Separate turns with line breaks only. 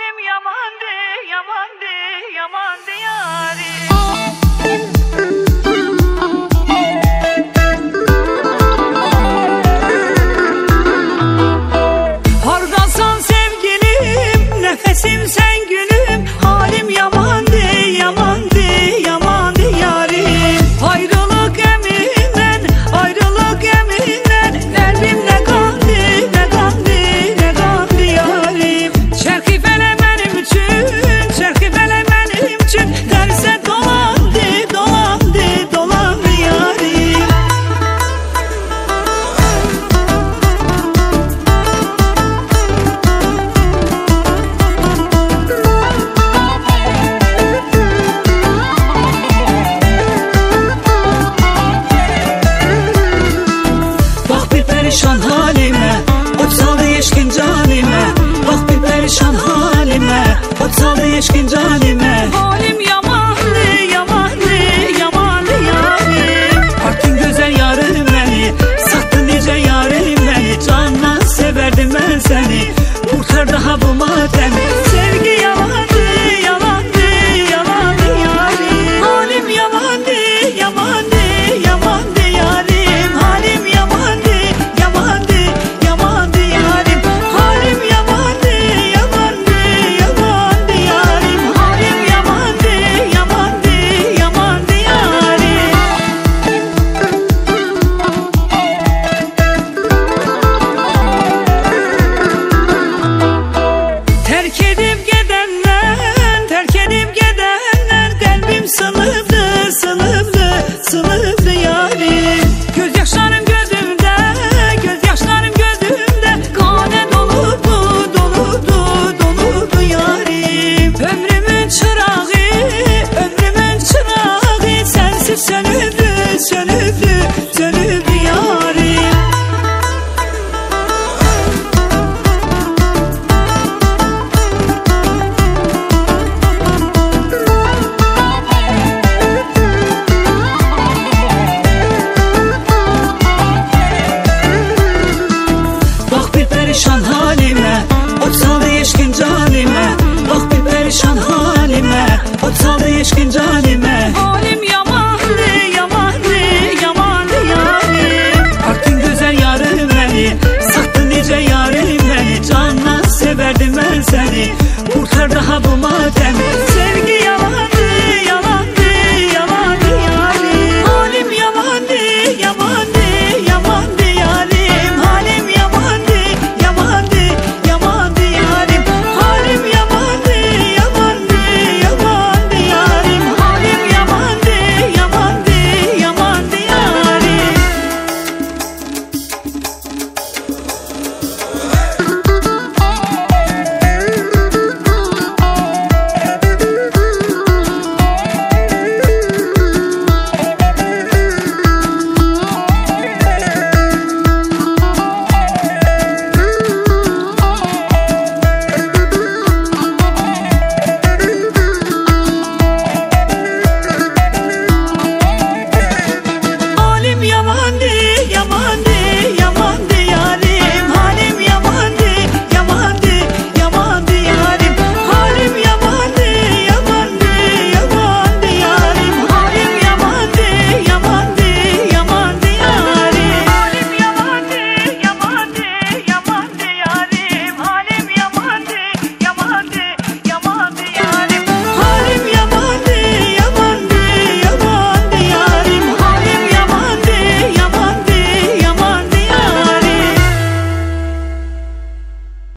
Halim yamandı, yamandı, yamandı yarim. Hardasan sevgilim, nefesim sen gülüm. Halim yamandı, yamandı, yamandı yarim. Ayrılık eminden, ayrılık eminden. Kalbim ne kandı, ne kandı, ne kandı yarim. Çerki fele benim için, çerki fele benim için. Terse dolandı, dolandı, dolandı yarim. Bak bir perişan halime, ot saldı yeşkin canime. Bak bir perişan halime, ot saldı yeşkin canime. Halim yamandı, yamandı, yamandı yarim. Baktın güzel yarim beni, sattın nice yarim beni. Canla severdim ben seni, kurtar daha bu matemi. Sevgi yalandı, yalandı, yalandı yarim. Halim yamandı, yamandı, yamandı yarim. Halim yamandı, yamandı, yamandı yarim. Halim yamandı, yamandı, yamandı yarim. Halim yamandı, yamandı, yamandı yarim. Terk edip gidenler, terk edip gidenler. Kalbim sınıflı, sınıflı, sınıflı yarim. Gözyaşlarım gözümde, gözyaşlarım gözümde. Kane doludu, doludu, doludu yarim. Ömrümün çırağı, ömrümün çırağı. Sensiz sönüldü, sönüldü, sönüldü yarim. Bak bir perişan halime, ot saldı yeşkin canime. Bak bir perişan halime, ot saldı yeşkin canime. Halim yamandı, yamandı, yamandı yarim. Baktın güzel yarim beni, sattın nice yarim beni. Canla severdim ben seni, kurtar daha bu madem.